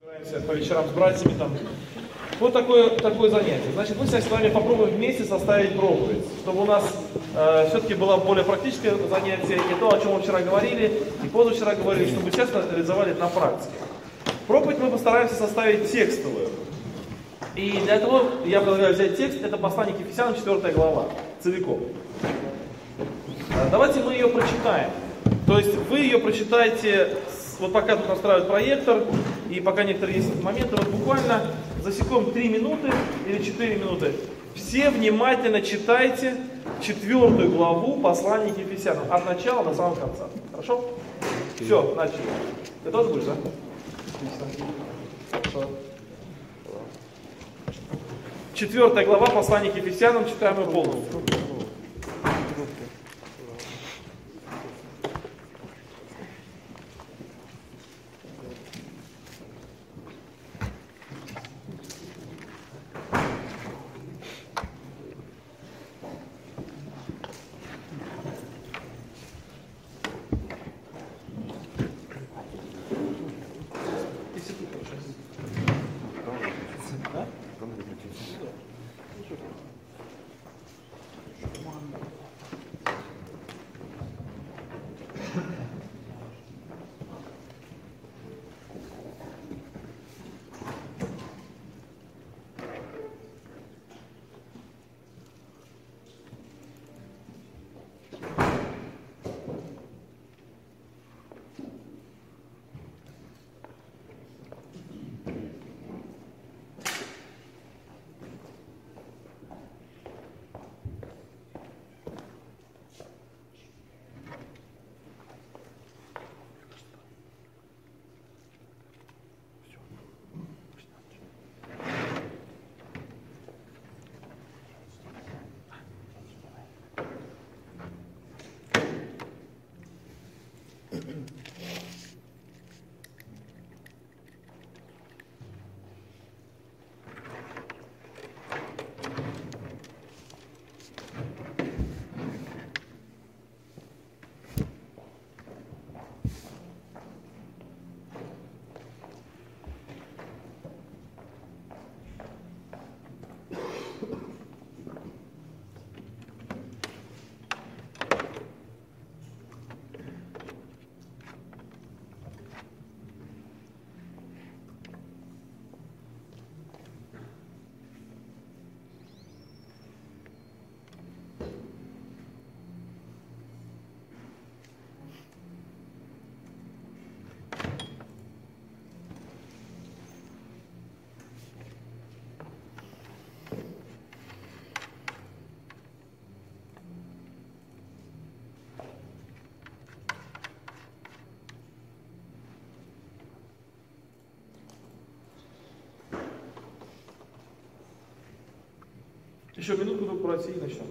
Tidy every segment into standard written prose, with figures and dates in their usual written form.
По вечерам с братьями там. Вот такое занятие. Значит, мы сейчас с вами попробуем вместе составить проповедь, чтобы у нас все-таки было более практическое занятие, и то, о чем мы вчера говорили, и позавчера говорили, чтобы сейчас реализовали это на практике. Проповедь мы постараемся составить текстовую. И для этого я предлагаю взять текст, это послание к Ефесянам, 4 глава, целиком. Давайте мы ее прочитаем. То есть вы ее прочитаете, вот пока тут настраивают проектор, и пока некоторые есть моменты, вот буквально засеком 3 минуты или 4 минуты. Все внимательно читайте 4 главу послания к Ефесянам, от начала до самого конца. Хорошо? Все, начали. Ты тоже будешь, да? Хорошо. 4 глава послания к Ефесянам, читаем ее полностью. Еще минутку только пройти и начнем.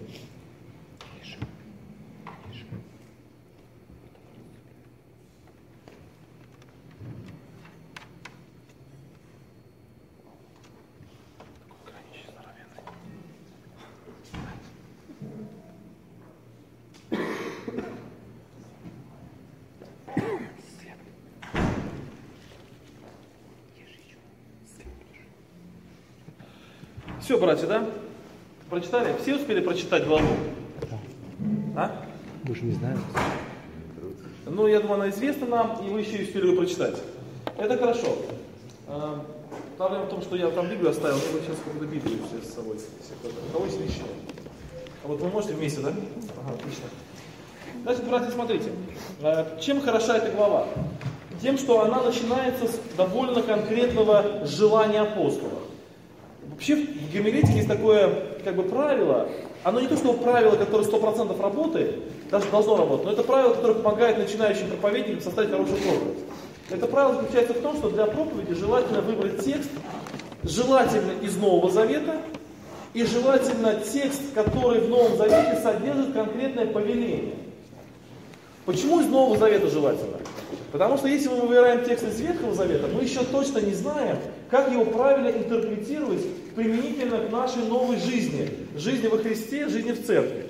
Все, братья, да? Прочитали? Все успели прочитать главу? Да. А? Даже не знаю. Ну, я думаю, она известна нам, и вы еще и успели ее прочитать. Это хорошо. Проблема в том, что я там Библию оставил, но вы сейчас какую-то Библию все с собой. У кого есть еще? А вот вы можете вместе, да? Ага, отлично. Значит, братья, смотрите. Чем хороша эта глава? Тем, что она начинается с довольно конкретного желания апостола. Вообще в гомилетике есть такое правило, оно не то, что правило, которое 100% работает, даже должно работать, но это правило, которое помогает начинающим проповедникам составить хорошую проповедь. Это правило заключается в том, что для проповеди желательно выбрать текст, желательно из Нового Завета, и желательно текст, который в Новом Завете содержит конкретное повеление. Почему из Нового Завета желательно? Потому что если мы выбираем текст из Ветхого Завета, мы еще точно не знаем, как его правильно интерпретировать применительно к нашей новой жизни, жизни во Христе, жизни в церкви.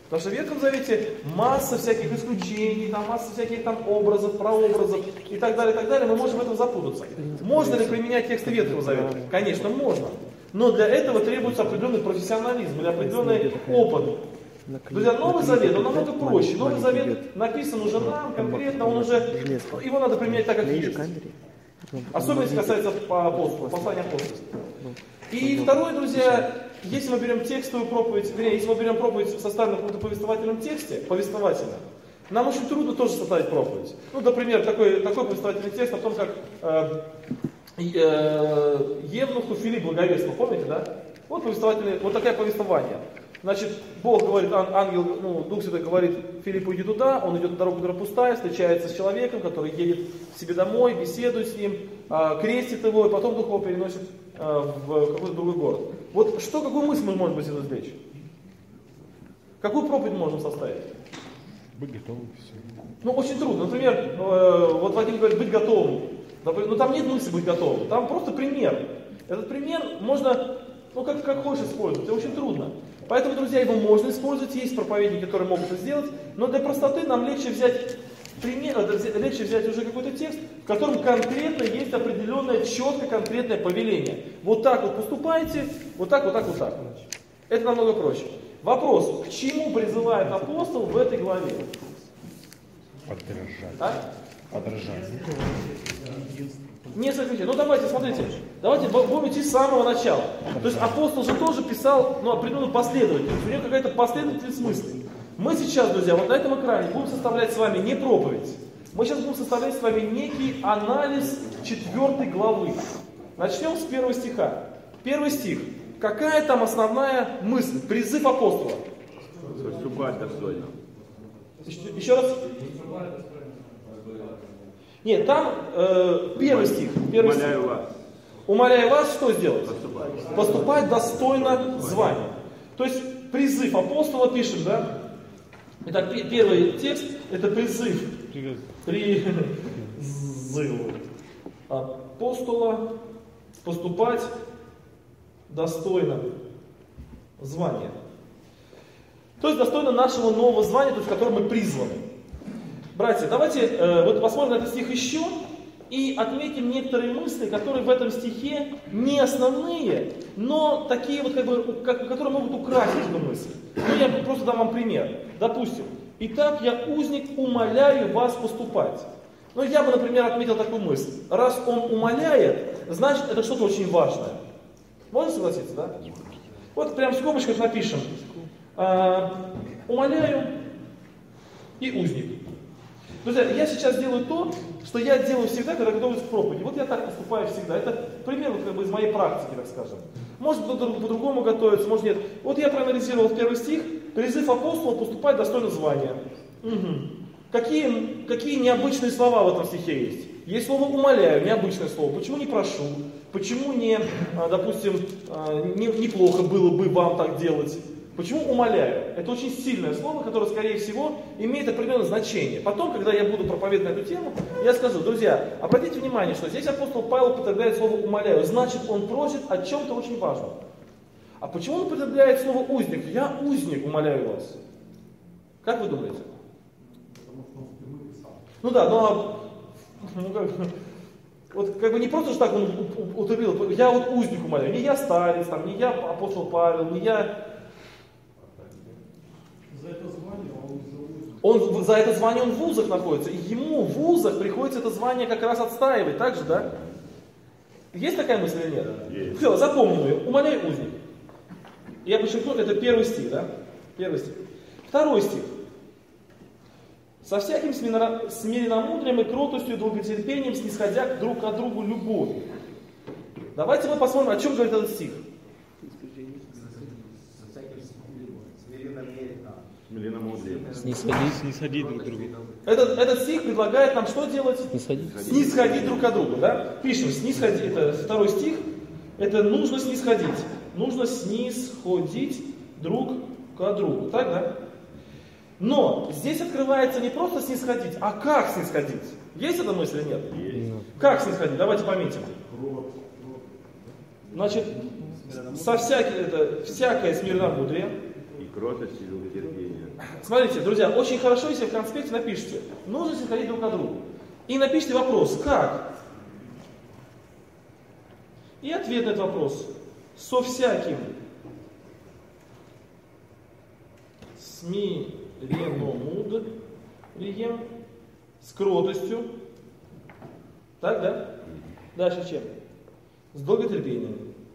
Потому что в Ветхом Завете масса всяких исключений, там масса всяких там образов, прообразов и так далее, мы можем в этом запутаться. Можно ли применять тексты Ветхого Завета? Конечно, можно. Но для этого требуется определенный профессионализм или определенный опыт. Друзья, Новый Завет, он намного проще. Новый Завет написан уже нам, конкретно, он уже, его надо применять так, как есть. Особенно если касается апостолов, послания апостолов. И второе, друзья, если мы берем текстовую проповедь, вернее, если мы берем проповедь, составленную в каком-то повествовательном тексте, повествовательно, нам очень трудно тоже составить проповедь. Ну, например, такой повествовательный текст о том, как Евнуху Филипп благовествовал, помните, да? Вот повествовательное, вот такое повествование. Значит, Бог говорит, ангел, Дух Святой говорит Филиппу, иди туда, он идет на дорогу, которая пустая, встречается с человеком, который едет к себе домой, беседует с ним, крестит его, и потом Дух его переносит в какой-то другой город. Вот какую мысль мы можем из этого извлечь? Какую проповедь мы можем составить? Быть готовым к всему. Ну, очень трудно. Например, вот Владимир говорит, быть готовым. Но там нет мысли быть готовым, там просто пример. Этот пример можно, как хочешь использовать, это очень трудно. Поэтому, друзья, его можно использовать, есть проповедники, которые могут это сделать, но для простоты нам легче взять уже какой-то текст, в котором конкретно есть определенное, четкое, конкретное повеление. Вот так вот поступайте, вот так, вот так, вот так. Это намного проще. Вопрос, к чему призывает апостол в этой главе? Подражать. Подражать. Несколько вещей. Давайте, смотрите, давайте будем идти с самого начала. То есть апостол же тоже писал определенную последовательность. У него какая-то последовательность мыслей. Мы сейчас, друзья, вот на этом экране будем составлять с вами не проповедь. Мы сейчас будем составлять с вами некий анализ 4 главы. Начнем с 1 стиха. 1 стих. Какая там основная мысль? Призыв апостола. Поступать достойно. Еще раз. Нет, там 1 стих. Умоляю вас. Умоляю вас, что сделать? Поступать. Поступать достойно звания. То есть призыв апостола пишем, да? Итак, первый текст это призыв. Призыв апостола поступать достойно звания. То есть достойно нашего нового звания, то есть в котором мы призваны. Братья, давайте вот посмотрим на этот стих еще и отметим некоторые мысли, которые в этом стихе не основные, но такие вот которые могут украсить эту мысль. Я просто дам вам пример. Допустим, итак, я узник, умоляю вас поступать. Я бы, например, отметил такую мысль. Раз он умоляет, значит это что-то очень важное. Можно согласиться, да? Вот прям в скобочках напишем. Умоляю и узник. Друзья, я сейчас делаю то, что я делаю всегда, когда готовлюсь к проповеди. Вот я так поступаю всегда. Это пример из моей практики, так скажем. Может по-другому готовиться, может нет. Вот я проанализировал 1 стих. Призыв апостола поступать достойно звания. Угу. Какие необычные слова в этом стихе есть? Есть слово «умоляю», необычное слово. Почему не «прошу»? Почему не, допустим, неплохо было бы вам так делать? Почему умоляю? Это очень сильное слово, которое, скорее всего, имеет определенное значение. Потом, когда я буду проповедовать на эту тему, я скажу, друзья, обратите внимание, что здесь апостол Павел употребляет слово «умоляю», значит, он просит о чем-то очень важном. А почему он употребляет слово «узник»? Я узник, умоляю вас. Как вы думаете? Не просто же так он употребил, я вот узник умоляю, не я старец, не я апостол Павел, не я... За это звание он в вузах находится, и ему в вузах приходится это звание как раз отстаивать, так же, да? Есть такая мысль или нет? Есть. Все, запомним ее, умоляй узник. Я подчеркну, это 1 стих, да? 1 стих. 2 стих. Со всяким смиренномудрием и кротостью и долготерпением, снисходя друг к другу любовью. Давайте мы посмотрим, о чем говорит этот стих. Снисходить друг к другу. Этот стих предлагает нам что делать? Снисходить друг к другу. Да? Пишем, снисходить, это 2 стих, это нужно снисходить. Нужно снисходить друг к другу. Так, да? Но здесь открывается не просто снисходить, а как снисходить. Есть эта мысль или нет? Есть. Как снисходить? Давайте пометим. Значит, всякое смиренномудрие. И кротость, и долготерпение. Смотрите, друзья, очень хорошо, если в конспекте напишите, нужно снисходить друг к другу. И напишите вопрос, как? И ответ на этот вопрос. Со всяким смиренномудрием, с кротостью. Так, да? Дальше чем? С долготерпением.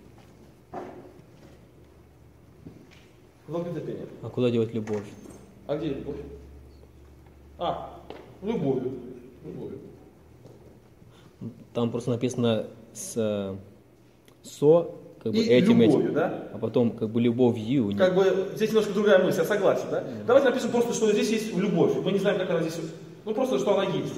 Долготерпением. А куда девать любовь? А где любовь? Любовью. Любовью. Там просто написано как бы И этим, любовью, этим. да? А потом как бы любовью. Как бы здесь немножко другая мысль, я согласен, да? Давайте напишем просто, что здесь есть любовь. Мы не знаем, как она здесь. Ну просто, что она есть.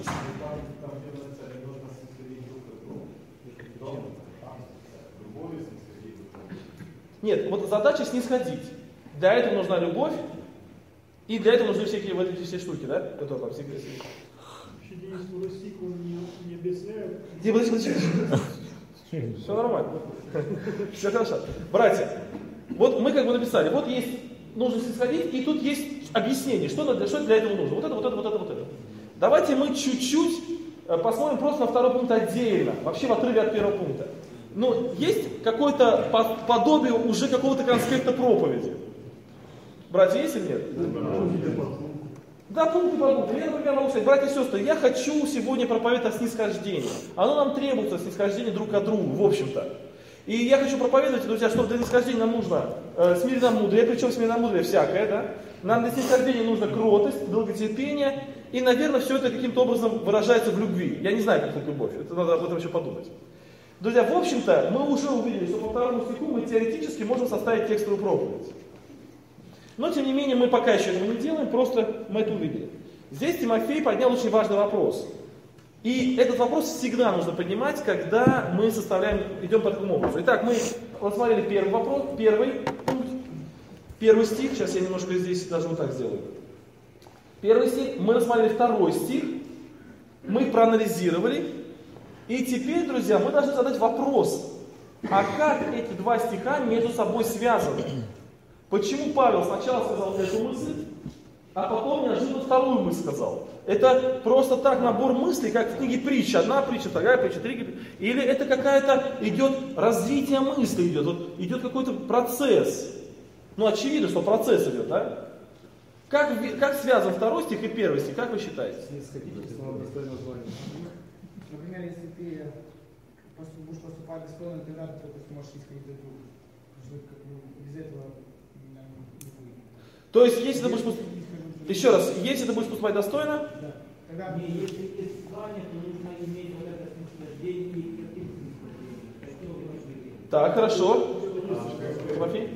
Нет, вот задача снисходить. Для этого нужна любовь, и для этого нужны всякие вот эти все штуки, да? Которые там всякие. Вообще, Денис Мурасик, он не объясняет. Все нормально. Все хорошо. Братья, вот мы как бы написали, вот есть, нужно снисходить, и тут есть объяснение, что для этого нужно. Вот это. Давайте мы чуть-чуть посмотрим просто на второй пункт отдельно, вообще в отрыве от первого пункта. Ну, есть какое-то подобие уже какого-то конспекта проповеди. Братья, есть или нет? Да, пункты по пункту. Я, например, могу сказать, братья и сестры, я хочу сегодня проповедовать о снисхождении. Оно нам требуется, снисхождение друг к другу, в общем-то. И я хочу проповедовать, друзья, что для снисхождения нам нужно смиренномудрие, причем смиренномудрие всякое, да? Нам для снисхождения нужно кротость, долготерпение, и, наверное, все это каким-то образом выражается в любви. Я не знаю, как это любовь, это надо об этом еще подумать. Друзья, в общем-то, мы уже увидели, что по второму стиху мы теоретически можем составить текстовую проповедь. Но, тем не менее, мы пока еще этого не делаем, просто мы это увидели. Здесь Тимофей поднял очень важный вопрос. И этот вопрос всегда нужно поднимать, когда мы идем по такому образу. Итак, мы рассмотрели первый вопрос, первый пункт, первый стих. Сейчас я немножко здесь даже вот так сделаю. Первый стих, мы рассмотрели второй стих, мы их проанализировали. И теперь, друзья, мы должны задать вопрос, а как эти два стиха между собой связаны? Почему Павел сначала сказал эту мысль, а потом неожиданно вторую мысль сказал? Это просто так набор мыслей, как в книге притча. Одна притча, вторая притча, третья притча. Или это какая-то идет развитие мысли, идет какой-то процесс. Ну, очевидно, что процесс идет, да? Как связан второй стих и первый стих, как вы считаете? Например, если ты будешь поступать достойно, тогда ты только сможешь исходить из друга. Без этого не будет. То есть, если ты будешь еще раз, если ты будешь поступать достойно, да. Тогда если есть звание, то нужно иметь вот это снисхождение и каким снисхождением. Так, хорошо. Тимофей?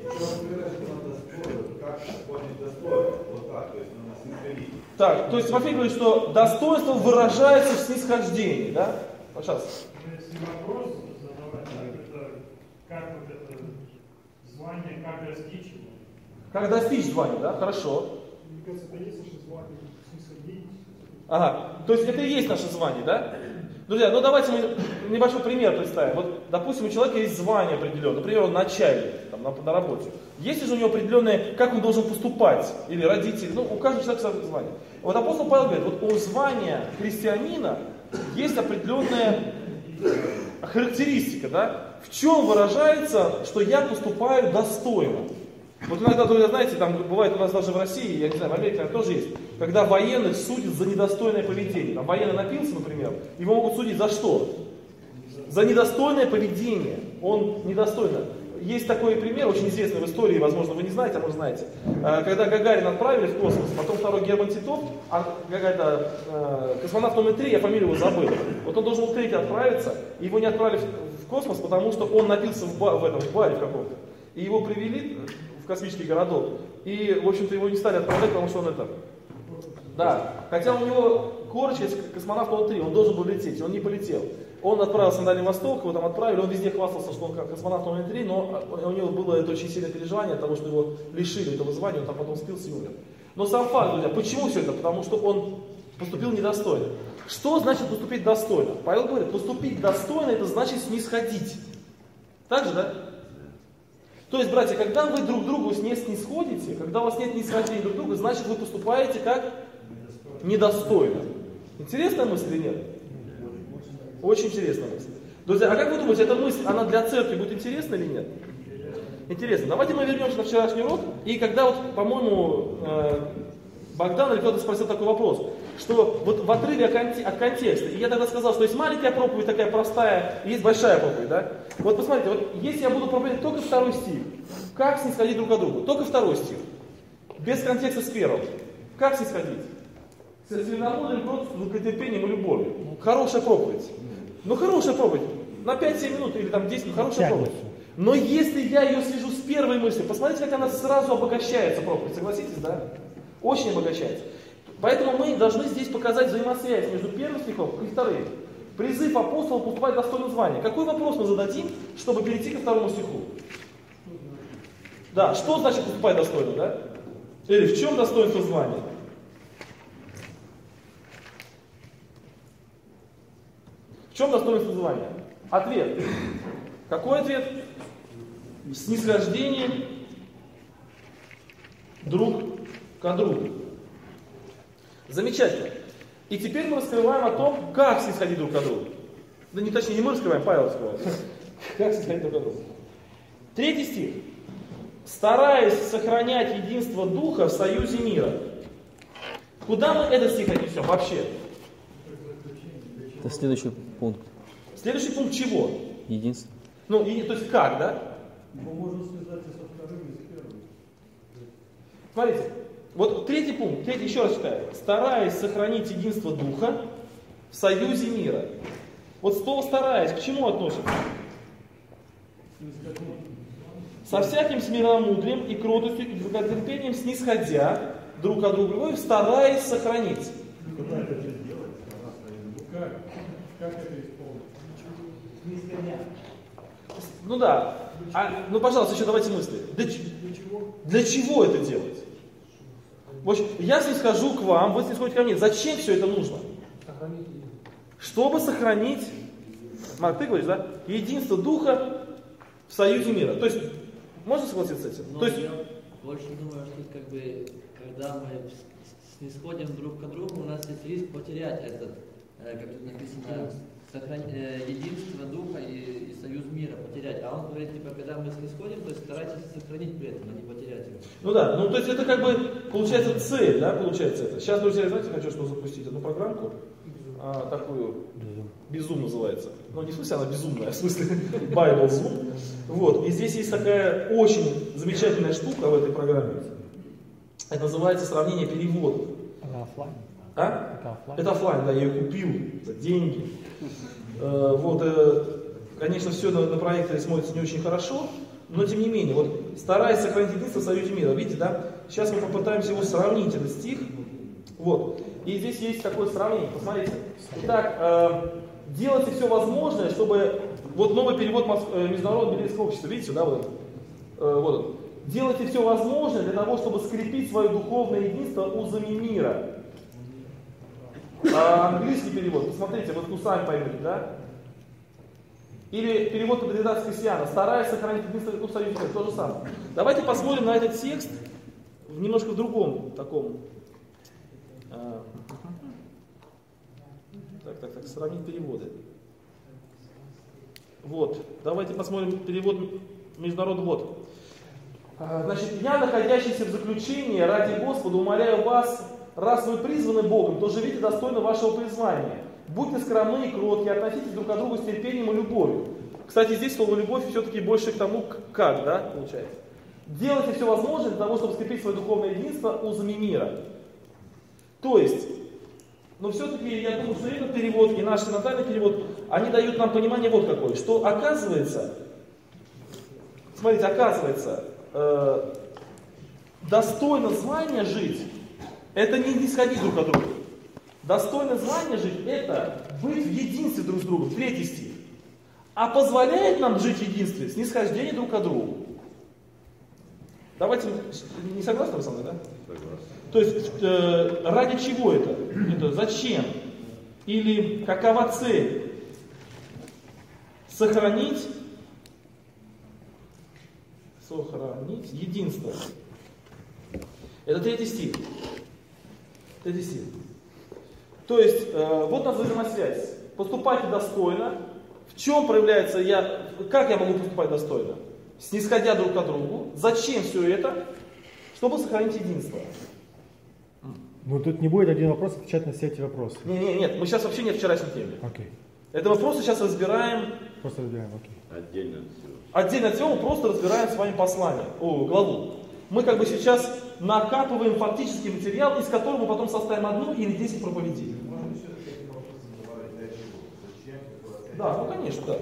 Так, то есть Тимофей говорит, что достоинство выражается в снисхождении, да? Пожалуйста. Если вопрос задавать, это как вот это звание, как достичь его? Как достичь звания, да? Хорошо. Мне кажется, это есть наше звание, снисходить. Ага, то есть это и есть наше звание, да? Друзья, ну давайте мы небольшой пример представим. Вот, допустим, у человека есть звание определенное, например, он начальник там, на работе. Есть же у него определенное, как он должен поступать, или родители, ну у каждого человека свое звание. Вот апостол Павел говорит, вот у звания христианина есть определенная характеристика, да? В чем выражается, что я поступаю достойно. Вот иногда, знаете, там бывает у нас даже в России, я не знаю, в Америке тоже есть, когда военных судят за недостойное поведение. Там военный напился, например, его могут судить за что? За недостойное поведение. Он недостойно. Есть такой пример, очень известный в истории, возможно, вы не знаете, а может знаете. Когда Гагарина отправили в космос, потом второй Герман Титов, космонавт номер 3, я фамилию его забыл. Вот он должен был третий отправиться, его не отправили в космос, потому что он напился в баре в каком-то. И его привели в космический городок. И, в общем-то, его не стали отправлять, потому что он это... Да, хотя у него корочка космонавт номер 3, он должен был лететь, он не полетел. Он отправился на Дальний Восток, его там отправили, он везде хвастался, что он космонавт номер 3, но у него было это очень сильное переживание от того, что его лишили этого звания, он там потом спился и умер. Но сам факт, друзья, почему все это? Потому что он поступил недостойно. Что значит поступить достойно? Павел говорит, поступить достойно, это значит снисходить. Так же, да? То есть, братья, когда вы друг другу не снисходите, когда у вас нет нисхождения друг друга, значит вы поступаете как недостойно. Интересная мысль или нет? Очень интересная мысль. Друзья, а как вы думаете, эта мысль, она для церкви будет интересна или нет? Интересно. Давайте мы вернемся на вчерашний урок. И когда вот, по-моему, Богдан или кто-то спросил такой вопрос, что вот в отрыве от контекста, и я тогда сказал, что есть маленькая проповедь, такая простая, и есть большая проповедь, да? Вот посмотрите, вот если я буду проповедовать только 2 стих, как снисходить друг к другу? Только 2 стих, без контекста с 1. Как снисходить? С свиномудрым, долготерпением и любовью. Хорошая проповедь. Ну хорошая проповедь. На 5-7 минут или там 10 минут, хорошая проповедь. Но если я ее свяжу с первой мыслью, посмотрите, как она сразу обогащается проповедь, согласитесь, да? Очень обогащается. Поэтому мы должны здесь показать взаимосвязь между первым стихом и вторым. Призыв апостола поступать достойно звания. Какой вопрос мы зададим, чтобы перейти ко 2 стиху? Да, что значит поступать достойно, да? Или в чем достоинство звания? В чем достоинство звания? Ответ. Какой ответ? Снисхождение друг к другу. Замечательно. И теперь мы раскрываем о том, как снисходить друг к другу. Да не точнее, не мы раскрываем, Павел раскрывает. Как снисходить друг к другу. 3 стих. Стараясь сохранять единство Духа в союзе мира. Куда мы этот стих отнесем вообще? Это следующий пункт. Следующий пункт чего? Единство. Ну, то есть как, да? Можно связать и со вторым, и с первым. Смотрите, вот 3 пункт, еще раз читаю. Стараясь сохранить единство Духа в союзе мира. Вот слово «стараясь» к чему относится? Со всяким смиренномудрием и кротостью и долготерпением снисходя друг от друга любовью, стараясь сохранить. Как это исполнить? Ну да. Ну, пожалуйста, еще давайте мысли. Для чего это делать? В общем, я снисхожу к вам, вы снисходите ко мне. Зачем все это нужно? Чтобы сохранить, Марк, ты говоришь, да? Единство Духа в союзе мира. То есть, можно согласиться с этим? Но То есть, я больше думаю, что как бы, когда мы снисходим друг к другу, у нас есть риск потерять этот, как тут написано, единство Духа и союз мира потерять. А он говорит, типа, когда мы снисходим, то есть старайтесь сохранить при этом, а не потерять его. ну да, ну то есть это как бы получается цель, да, получается это. Сейчас, друзья, знаете, хочу что запустить одну программку, такую, Безум называется. Ну не в смысле она безумная, а в смысле Bible Zoom. Вот, и здесь есть такая очень замечательная штука в этой программе. Это называется сравнение переводов. Она оффлайн. А? Это оффлайн. Это оффлайн, да, я ее купил за деньги. Вот, конечно, все на проекторе смотрится не очень хорошо, но тем не менее, вот стараясь сохранить единство в союзе мира, видите, да? Сейчас мы попытаемся его сравнить, этот стих. Вот. И здесь есть такое сравнение, посмотрите. Итак, делайте все возможное, чтобы... Вот новый перевод Международного библейского общества, видите, да, вот он. Делайте все возможное для того, чтобы скрепить свое духовное единство узами мира. Английский перевод, посмотрите, вот сами поймете, да? Или перевод Капитализации Христиана, стараясь сохранить единство в союзе мира, то же самое. Давайте посмотрим на этот текст в немножко другом таком. Так, сравнить переводы. Вот, давайте посмотрим перевод Международного. Вот. Значит, я, находящийся в заключении, ради Господа, умоляю вас, раз вы призваны Богом, то живите достойно вашего призвания. Будьте скромны и кротки, относитесь друг к другу с терпением и любовью. Кстати, здесь слово «любовь» все-таки больше к тому, как, да, получается. Делайте все возможное для того, чтобы скрепить свое духовное единство узами мира. То есть, но все-таки я думаю, что этот перевод и наш синодальный перевод, они дают нам понимание вот какое, что оказывается, смотрите, оказывается, достойно звания жить, это не сходить друг от друга. Достойно звания жить, это быть в единстве друг с другом, 3 стих. А позволяет нам жить в единстве снисхождение друг к другу. Давайте, не согласны со мной, да? Согласен. То есть, ради чего это? Это зачем? Или какова цель? Сохранить Сохранить единство. Это 3 стих. 3 стих. То есть, вот наша взаимосвязь. Поступайте достойно. В чем проявляется как я могу поступать достойно? Снисходя друг к другу. Зачем все это? Чтобы сохранить единство. Ну тут не будет один вопрос отвечать на все эти вопросы. Нет, мы сейчас вообще не в вчерашней теме. Окей. Это мы просто сейчас разбираем. Просто разбираем, окей. Отдельно от всего. Отдельно от всего мы просто разбираем с вами послание, главу. Мы как бы сейчас накапываем фактический материал, из которого мы потом составим одну или 10 проповедей. Да, ну конечно, да.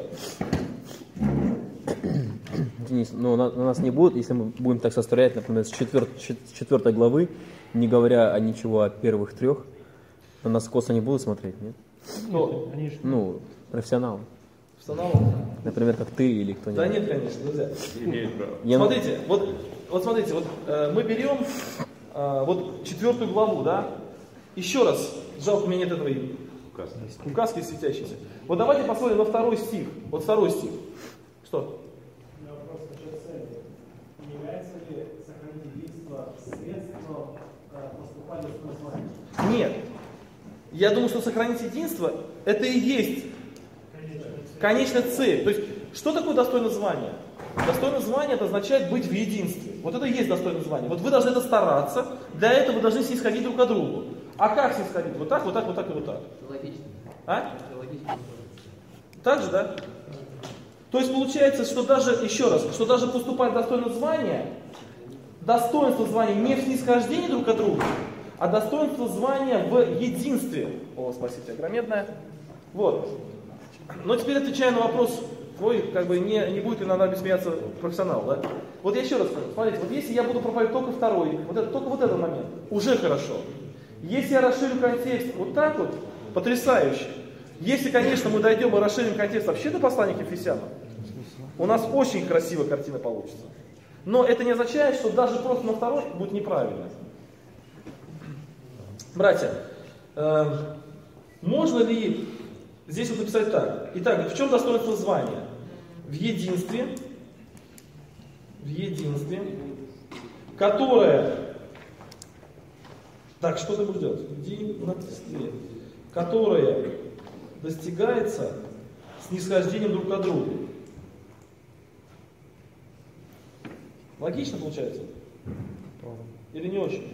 Денис, но на нас не будет, если мы будем так составлять, например, с 4 главы, не говоря ничего о первых 3, на нас косо не будут смотреть, нет? Кто? Ну, профессионалы. Профессионалы? Например, как ты или кто-нибудь. Да нет, конечно, друзья. Имеет право. Смотрите, вот смотрите, мы берем вот 4 главу, да? Еще раз, жалко, у меня нет этого указки светящейся. Вот давайте посмотрим на 2 стих. Вот 2 стих. Что? Вопрос насчет цели. Не является ли сохранить единство средством поступать достойно звания? Нет. Я думаю, что сохранить единство, это и есть конечная цель. То есть, что такое достойное звание? Достойное звание, это означает быть в единстве. Вот это и есть достойное звание. Вот вы должны это стараться, для этого вы должны снисходить друг к другу. А как снисходить? Вот так, вот так, вот так и вот так. Логично. А? Логично. Так же, да? То есть получается, что даже, еще раз, что даже поступать достойно звания, достоинство звания не в снисхождении друг к другу, а достоинство звания в единстве. О, спасибо, огромное. Вот. Но теперь отвечая на вопрос твой, как бы не будет ли надо смеяться профессионал, да? Вот я еще раз скажу, смотрите, вот если я буду проповедовать только 2, только вот этот момент, уже хорошо. Если я расширю контекст вот так вот, потрясающе. Если, конечно, мы дойдем и расширим контекст вообще до послания к Ефесянам, у нас очень красивая картина получится. Но это не означает, что даже просто на 2 будет неправильно. Братья, можно ли здесь вот написать так? Итак, в чем достоинство звания? В единстве, которое... Так, что ты будешь делать? В единстве, которое достигается снисхождением друг к другу. Логично получается? Или не очень?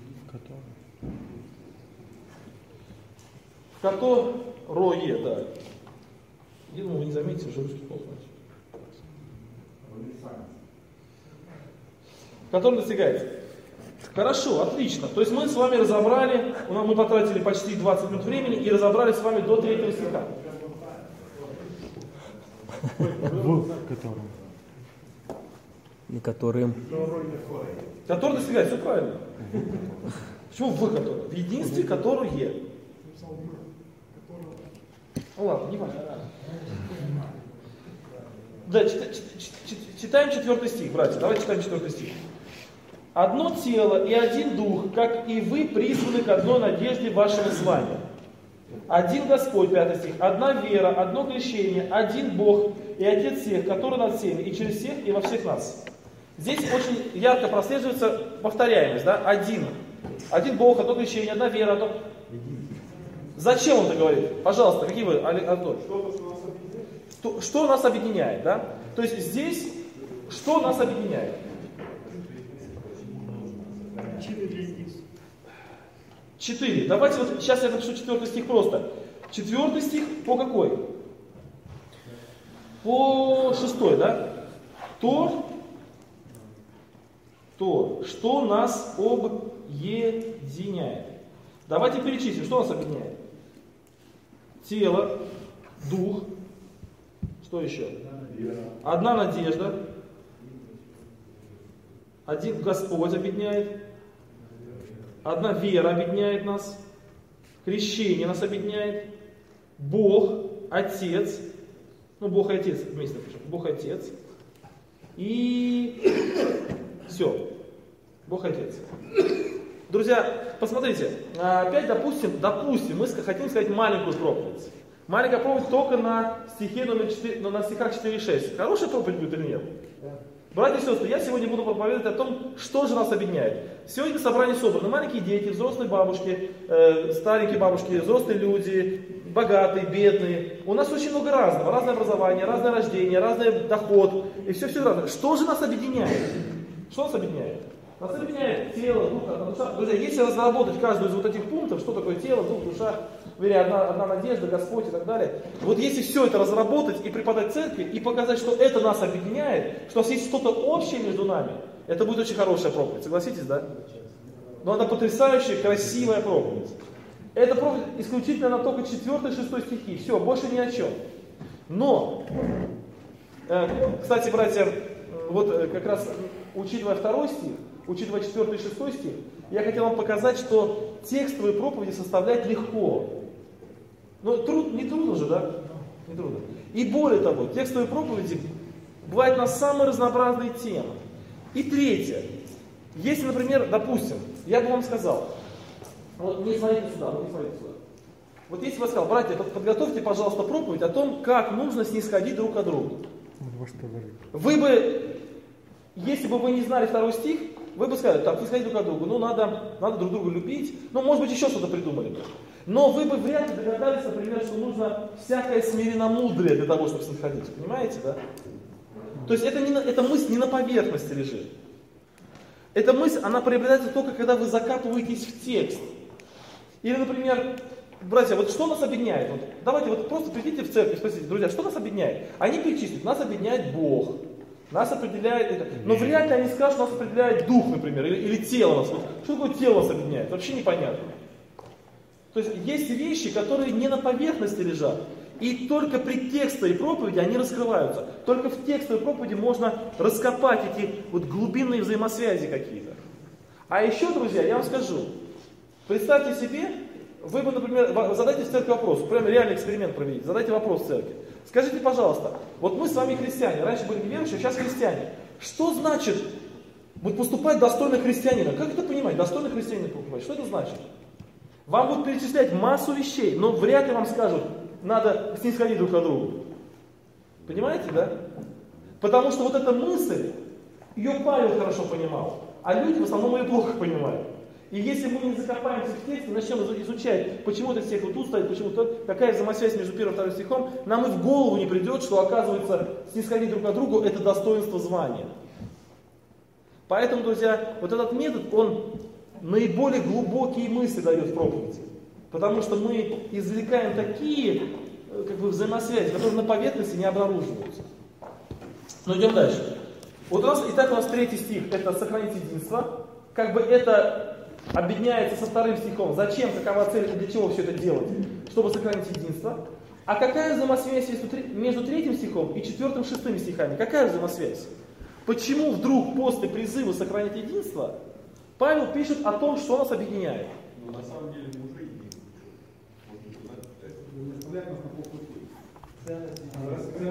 В которое, да. Я думаю, вы не заметите, уже русский плохо. В котором достигается. Хорошо, отлично. То есть мы с вами разобрали, мы потратили почти 20 минут времени и разобрали с вами до 3 стиха. В котором. И которым. Который достигается, все правильно. Почему в котором? В единстве, которое. Ну ладно, не важно. Да, читаем 4 стих, братья. Давайте читаем 4 стих. Одно тело и один дух, как и вы призваны к одной надежде вашего звания. Один Господь, 5 стих, одна вера, одно крещение, один Бог и Отец всех, который над всеми, и через всех, и во всех нас. Здесь очень ярко прослеживается повторяемость, да? Один Бог, одно крещение, одна вера, одно... Зачем он это говорит? Пожалуйста, какие вы, Антон? Что нас объединяет, да? То есть здесь, что нас объединяет? 4. Давайте вот сейчас я напишу 4 стих просто. 4 стих по какой? По 6, да? То, что нас объединяет. Давайте перечислим, что нас объединяет. Тело, дух, что еще? Одна надежда. Один Господь объединяет. Одна вера объединяет нас. Крещение нас объединяет. Бог, Отец. Бог и Отец вместе напишем. Бог, Отец. И все. Бог, Отец. Друзья, посмотрите. Опять, допустим, мы хотим сказать маленькую проповедь. Маленькая проповедь только на стихе номер 4, на стихах 4 и 6. Хорошая проповедь будет или нет? Братья и сестры, я сегодня буду проповедовать о том, что же нас объединяет. Сегодня в собрании собраны маленькие дети, взрослые бабушки, старенькие бабушки, взрослые люди, богатые, бедные. У нас очень много разного. Разное образование, разное рождение, разный доход. И все разное. Что же нас объединяет? Что нас объединяет? Нас объединяет тело, дух, душа. Друзья, если разработать каждую из вот этих пунктов, что такое тело, дух, душа, одна надежда, Господь и так далее. Вот если все это разработать и преподать церкви, и показать, что это нас объединяет, что у нас есть что-то общее между нами, это будет очень хорошая проповедь. Согласитесь, да? Но она потрясающая, красивая проповедь. Эта проповедь исключительно на только 4-6 стихи. Все, больше ни о чем. Но, кстати, братья, вот как раз учитывая 2 стих, учитывая 4 и 6 стих, я хотел вам показать, что текстовые проповеди составлять легко. Но не трудно же, да? Не трудно. И более того, текстовые проповеди бывают на самые разнообразные темы. И третье. Если, например, допустим, я бы вам сказал, вот не смотрите сюда, Вот если бы я сказал, братья, подготовьте, пожалуйста, проповедь о том, как нужно снисходить друг к другу. Вы бы, если бы вы не знали 2 стих, вы бы сказали, так, снисходить друг к другу, ну надо друг друга любить, ну может быть еще что-то придумали бы. Но вы бы вряд ли догадались, например, что нужно всякое смиренномудрие для того, чтобы снисходить. Понимаете, да? То есть эта мысль не на поверхности лежит. Эта мысль, она приобретается только, когда вы закапываетесь в текст. Или, например, братья, вот что нас объединяет? Вот, давайте вот просто придите в церковь и спросите, друзья, что нас объединяет? Они перечислят, нас объединяет Бог, нас определяет это. Но вряд ли они скажут, что нас определяет дух, например, или тело нас. Вот, что такое тело нас объединяет? Вообще непонятно. То есть есть вещи, которые не на поверхности лежат. И только при текстовой проповеди они раскрываются. Только в текстовой проповеди можно раскопать эти вот глубинные взаимосвязи какие-то. А еще, друзья, я вам скажу. Представьте себе, вы бы, например, задайте в церкви вопрос, прям реальный эксперимент проведите, задайте вопрос в церкви. Скажите, пожалуйста, вот мы с вами христиане, раньше были неверующие, сейчас христиане. Что значит вот поступать достойно христианина? Как это понимать? Достойно христианина поступать? Что это значит? Вам будут перечислять массу вещей, но вряд ли вам скажут, надо снисходить друг к другу. Понимаете, да? Потому что вот эта мысль, ее Павел хорошо понимал, а люди в основном ее плохо понимают. И если мы не закопаемся в тексте, начнем изучать, почему этот стих вот тут стоит, почему тут, какая взаимосвязь между 1 и 2 стихом, нам и в голову не придет, что, оказывается, снисходить друг к другу – это достоинство звания. Поэтому, друзья, вот этот метод, он наиболее глубокие мысли дает в проповеди. Потому что мы извлекаем такие взаимосвязи, которые на поверхности не обнаруживаются. Но идем дальше. Вот у нас 3 стих, это сохранить единство. Это объединяется со 2 стихом. Зачем, какова цель, для чего все это делать? Чтобы сохранить единство. А какая взаимосвязь между 3 стихом и 4, 6 стихами? Какая взаимосвязь? Почему вдруг после призыва сохранить единство Павел пишет о том, что нас объединяет? Ну, на самом деле мы уже едины.